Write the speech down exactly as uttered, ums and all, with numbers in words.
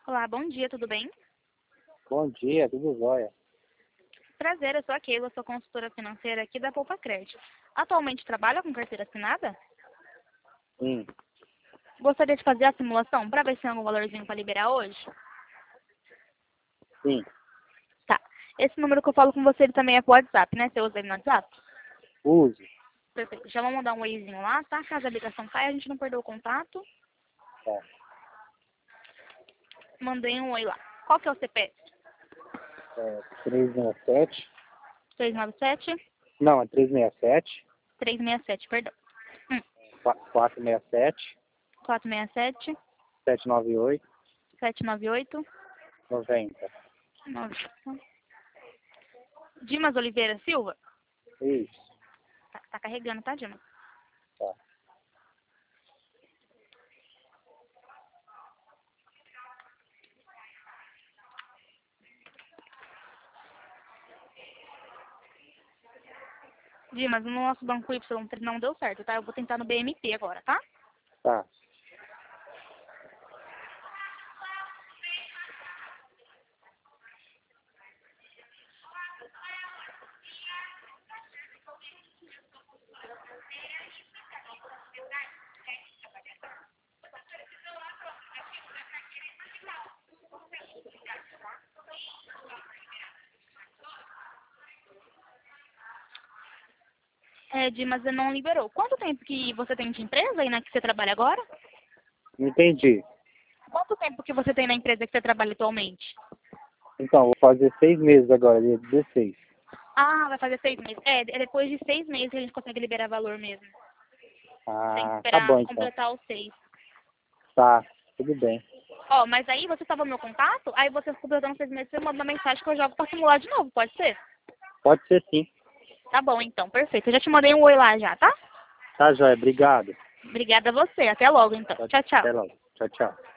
Olá, bom dia, tudo bem? Bom dia, tudo jóia? Prazer, eu sou a Keila, sou consultora financeira aqui da Poupa Crédito. Atualmente trabalha com carteira assinada? Sim, Gostaria de fazer a simulação para ver se tem algum valorzinho para liberar hoje? sim, Tá. Esse número que eu falo com você ele também é pro WhatsApp, né? Você usa ele no WhatsApp? uso. Perfeito. Já vou mandar um oizinho lá, tá? Caso a ligação caia, a gente não perdeu o contato. Tá. Mandei um oi lá. Qual que é o C P F? É trezentos e sessenta e sete. três nove sete, Não, é trezentos e sessenta e sete, três seis sete, perdão. Hum, quatrocentos e sessenta e sete, quatro seis sete, setecentos e noventa e oito, sete nove oito, noventa. nove. Dimas Oliveira Silva? Isso, Tá, tá carregando, tá, Dimas? tá. Dimas, no nosso banco Y não deu certo, tá? Eu vou tentar no B M T agora, tá? Tá. É, Dimas, não liberou. Quanto tempo que você tem de empresa aí na que você trabalha agora? Não entendi. Quanto tempo que você tem na empresa que você trabalha atualmente? Então, vou fazer seis meses agora, dia dezesseis. Ah, vai fazer seis meses. É, é depois de seis meses que a gente consegue liberar valor mesmo. Tem que Ah, tá esperar bom então. completar os seis. Tá, tudo bem. Ó, mas aí você salva meu contato, aí você completando seis meses, você manda uma mensagem que eu jogo pra simular de novo, pode ser? Pode ser sim. Tá bom, então, perfeito. Eu já te mandei um oi lá já, tá? Tá, jóia, obrigado. Obrigada a você. Até logo, então. Tchau, tchau. Até logo. Tchau, tchau.